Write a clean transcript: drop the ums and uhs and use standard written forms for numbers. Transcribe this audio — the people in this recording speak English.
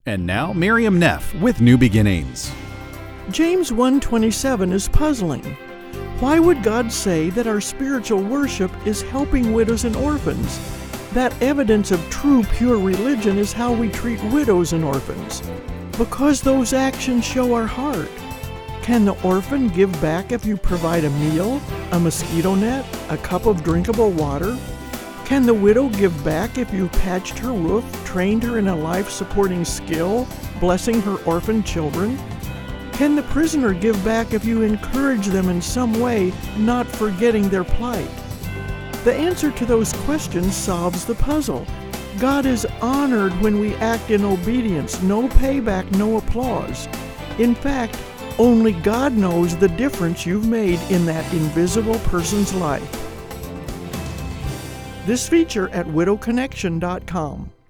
And now, Miriam Neff with New Beginnings. James 1:27 is puzzling. Why would God say that our spiritual worship is helping widows and orphans? That evidence of true, pure religion is how we treat widows and orphans. Because those actions show our heart. Can the orphan give back if you provide a meal, a mosquito net, a cup of drinkable water? Can the widow give back if you patched her roof, trained her in a life-supporting skill, blessing her orphan children? Can the prisoner give back if you encourage them in some way, not forgetting their plight? The answer to those questions solves the puzzle. God is honored when we act in obedience, no payback, no applause. In fact, only God knows the difference you've made in that invisible person's life. This feature at widowconnection.com.